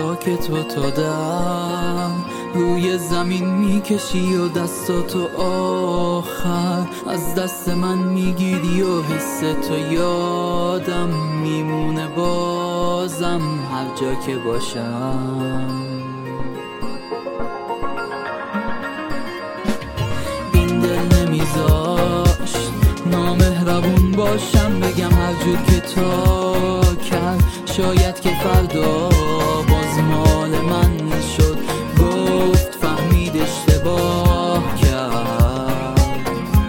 ساکت و تا دم روی زمین میکشی و دستاتو آخر از دست من میگیری و حس تو یادم میمونه بازم هر جا که باشم. این دل نمیذاشت نامهربون باشم، بگم هر جور که تا کرد شاید که فردا باز مال من شد، گفت فهمید اشتباه کرد.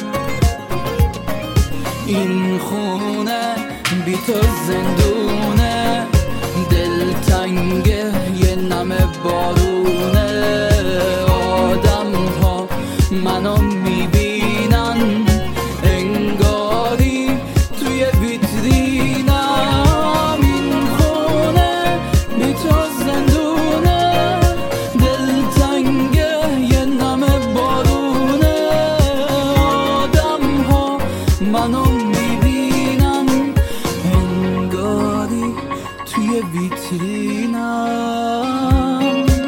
این خونه بی تو زندونه، دل تنگه یه نم بارونه، آدم ها منو میبینن انگاری توی ویترینم. این خونه بی تو زندونه، دل تنگه یه نم بارونه، آدم ها منو میبینن انگاری توی ویترینم.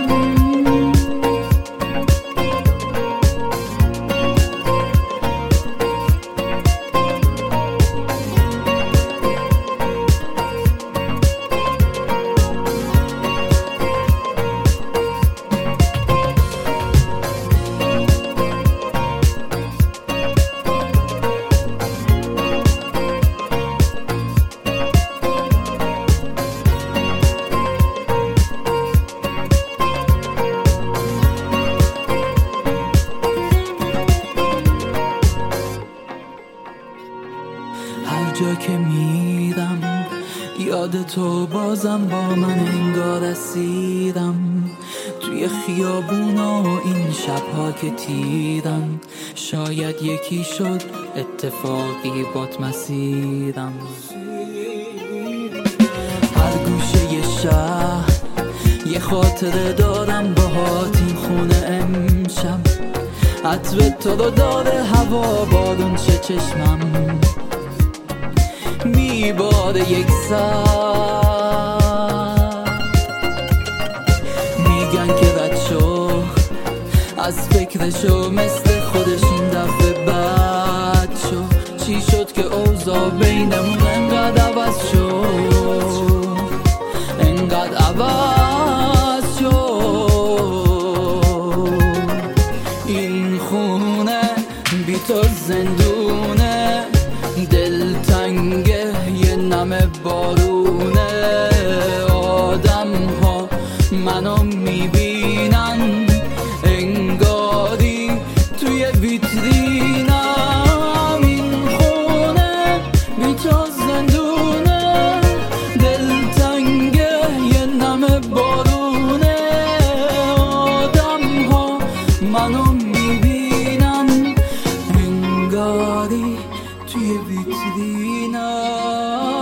هر جا که میرم یاد تو بازم با من انگار اسیرم، توی خیابونا و این شبها که تیرم، شاید یکی شد اتفاقی بات مسیرم. هر گوشه شهر یه خاطره دارم باهات، این خونه امشب عطر تو رو داره، هوا بارون چه چشمم میباره یک سر. میگن که رد شو از فکرشو، مثل خودش این دفعه بد شو. چی شد که اوضاع بینمون انقدر عوض شد، انقدر عوض شد. این خونه بی تو زندونه، دل تنگه یه نم بارونه، آدم ها منو میبینن انگاری توی ویترینم. این خونه بی تو زندونه، دل تنگه یه نم بارونه، آدم ها منو میبینن انگاری توی ویترینم.